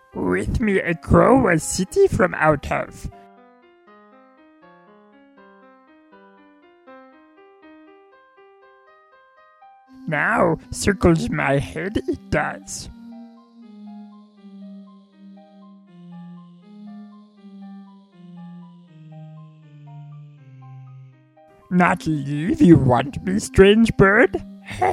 With me a crow a city from out of. Now circles my head it does. Not leave you want me, strange bird?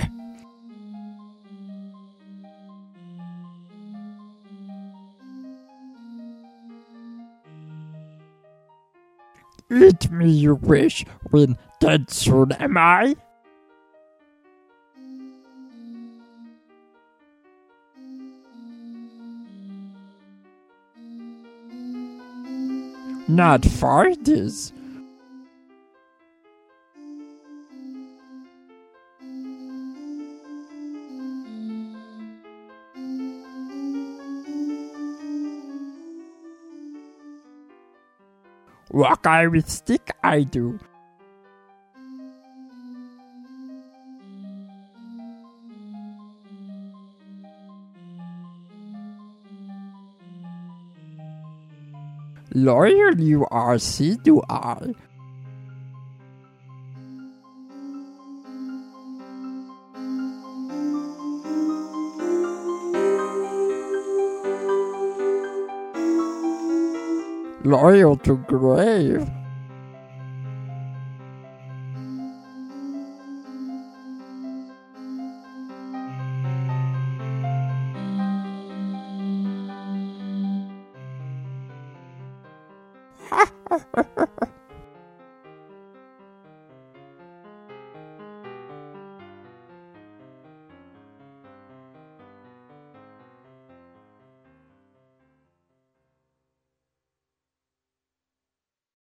Eat me you wish, when dead soon am I? Not far it is. Walk I with stick I do. Loyal you are, see do I. Loyal to grave. Ha ha ha.